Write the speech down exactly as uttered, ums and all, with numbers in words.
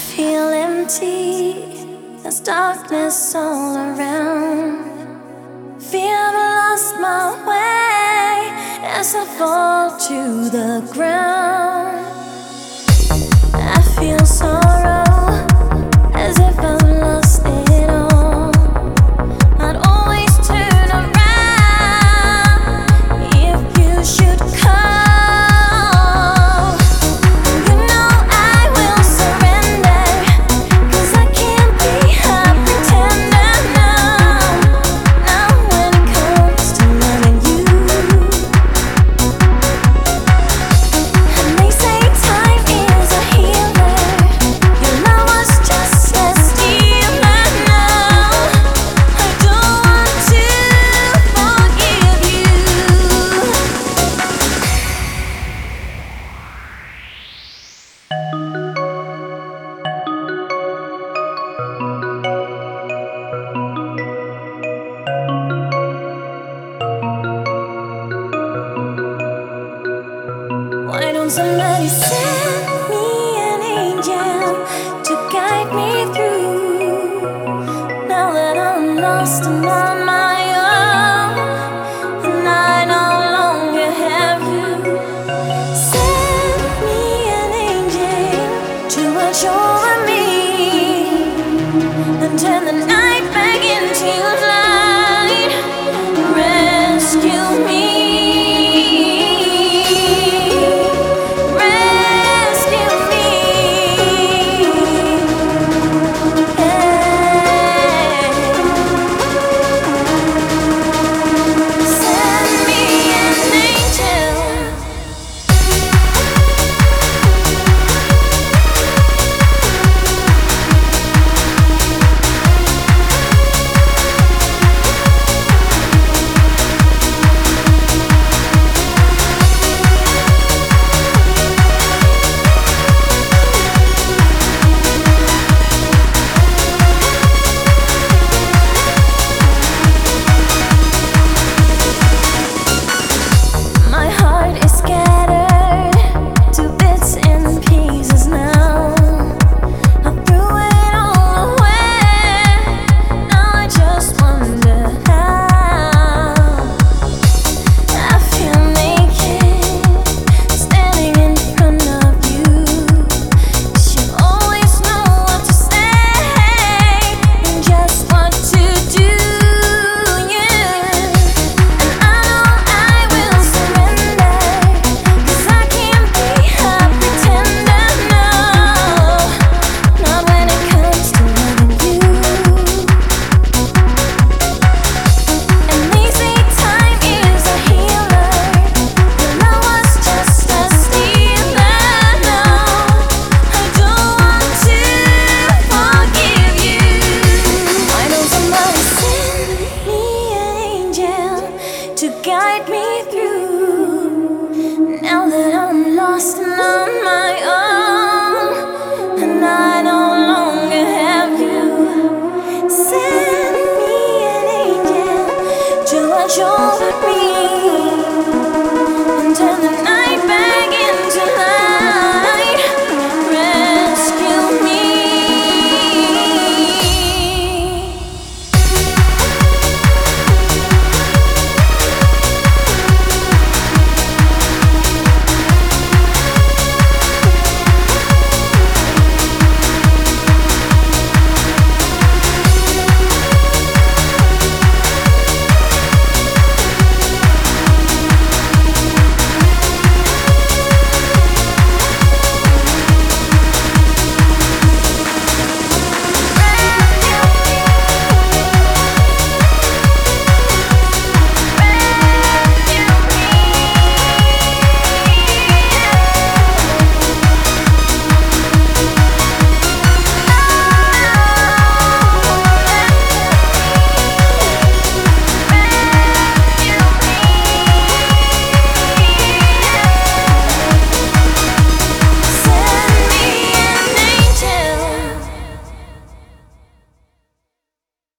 feel empty, there's darkness all around. Fear I've lost my way as I fall to the ground. I feel sorrow as if I've lost it all. I'd always turn around if you should call. You know I will surrender, 'cause I can't be a pretender now. Now when it comes to loving you, and they say time is a healer. Your love was just a stealer now. I don't want to forgive you. Why don't somebody send me an angel to guide me through? Now that I'm lost and on my own, and I no longer have you. Send me an angel to watch over me and turn the night back into light.